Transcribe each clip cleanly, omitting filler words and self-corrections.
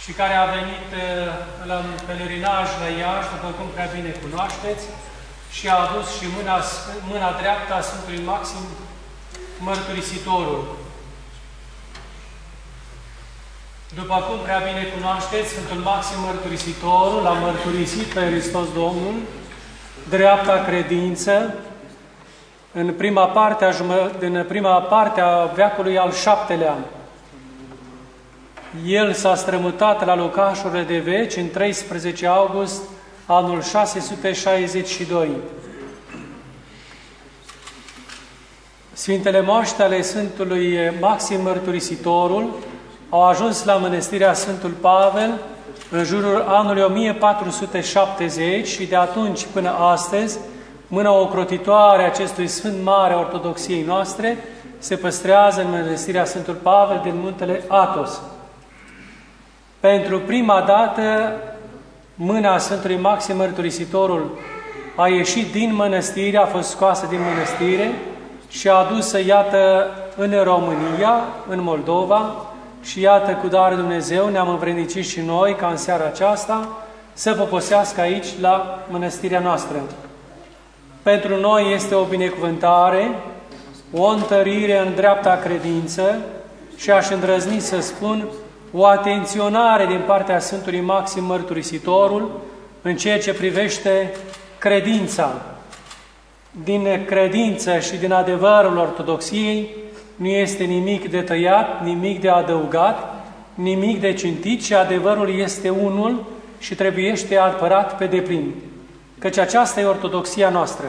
și care a venit la un pelerinaj la Iași, după cum prea bine cunoașteți, și a adus și mâna dreaptă a Sfântului Maxim Mărturisitorul. După cum prea bine cunoașteți, Sfântul Maxim Mărturisitorul a mărturisit pe Hristos Domnul, dreapta credință, în prima parte a veacului al VII-lea. El s-a strămutat la locașurile de veci în 13 august anul 662. Sfintele moaște ale Sfântului Maxim Mărturisitorul au ajuns la mănăstirea Sfântul Pavel în jurul anului 1470 și de atunci până astăzi, mâna ocrotitoare a acestui Sfânt Mare Ortodoxiei noastre se păstrează în mănăstirea Sfântul Pavel din muntele Athos. Pentru prima dată, mâna Sfântului Maxim Mărturisitorul a ieșit din mănăstire, a fost scoasă din mănăstire și a adusă, iată, în România, în Moldova, și iată, cu darul Dumnezeu, ne-am învrednicit și noi, ca în seara aceasta, să poposească aici, la mănăstirea noastră. Pentru noi este o binecuvântare, o întărire în dreapta credință și aș îndrăzni să spun o atenționare din partea Sfântului Maxim Mărturisitorul în ceea ce privește credința. Din credință și din adevărul Ortodoxiei nu este nimic de tăiat, nimic de adăugat, nimic de cintit, și adevărul este unul și trebuiește apărat pe deplin. Căci aceasta e Ortodoxia noastră.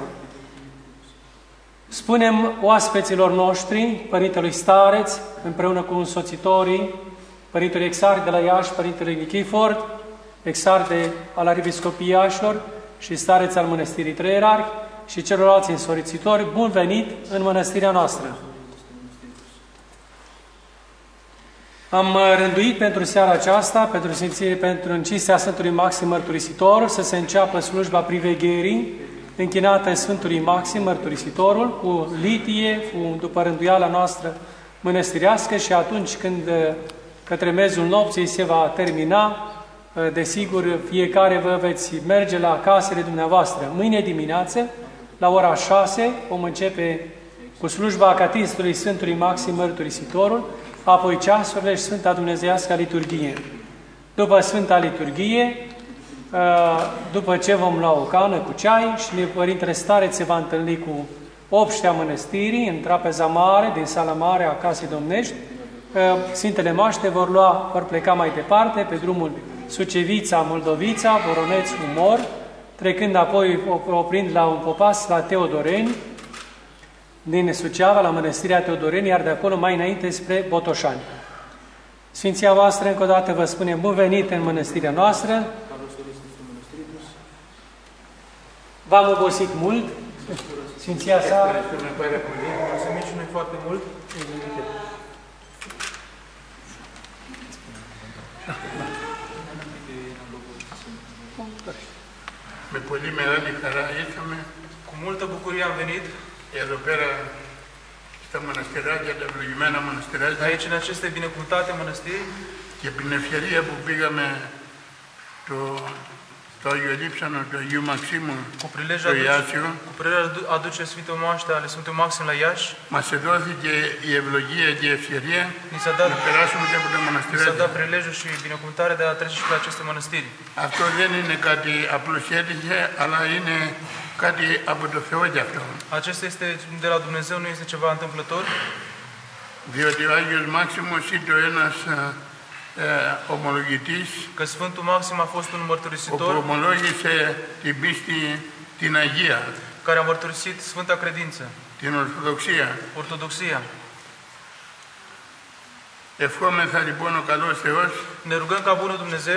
Spunem oaspeților noștri, Părintelui Stareț, împreună cu însoțitorii, Părintelui Exarh de la Iași, Părintelui Nichifort, Exarh al Arhiepiscopiei Iașilor și Stareț al Mănăstirii Treierarhi și celorlalți însoțitori, bun venit în mănăstirea noastră! Am rânduit pentru seara aceasta, pentru încinstea Sfântului Maxim Mărturisitor, să se înceapă slujba privegherii, închinată Sfântului Maxim Mărturisitorul, cu litie, după rânduiala noastră mănăstirească, și atunci când către mezul nopții se va termina, desigur, fiecare vă veți merge la casele dumneavoastră. Mâine dimineață, la ora 6, vom începe cu slujba Acatistului Sfântului Maxim Mărturisitorul, apoi ceasurile și Sfânta Dumnezeiască Liturghie. După Sfânta Liturghie, după ce vom lua o cană cu ceai și Părintele Stareț se va întâlni cu obștea mănăstirii în trapeza mare, din sala mare a Casei Domnești, Sfintele Moaște vor pleca mai departe pe drumul Sucevița, Moldovița, Voroneț, Umor, trecând apoi, oprind la un popas la Teodoreni, din Suceava, la Mănăstirea Teodoreni, iar de acolo mai înainte spre Botoșani. Sfinția voastră, încă o dată vă spunem bun venit în mănăstirea noastră. V-am obosit mult. Sfinția sa... Mulțumim și noi foarte mult. Cu multă bucurie am venit aici, în aceste binecuvântate mănăstiri, cu prilejul aduce Sfântul Moaște ale Sfântului Maxim la Iași. Ni s-a dat prilejul și binecuvântarea de a trece și pe aceste mănăstiri. Acesta este de la Dumnezeu, nu este ceva întâmplător. Că Sfântul Maxim a fost un mărturisitor care a mărturisit Sfânta Credință, Ortodoxia. Ne rugăm ca Bunul Dumnezeu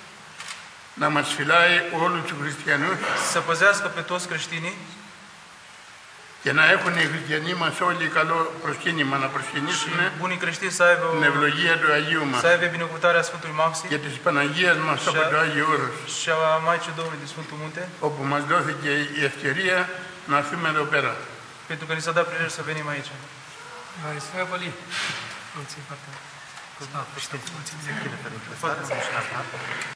să păzească pe toți creștinii, και να έχουν οι χριστιανοί μας όλοι καλό προσκύνημα, να προσκυνήσουμε την ευλογία του Αγίου μας και της Παναγίας μας από το Άγιο Όρος, όπου μας δόθηκε η ευκαιρία να έρθουμε εδώ πέρα. Foarte mulțumim.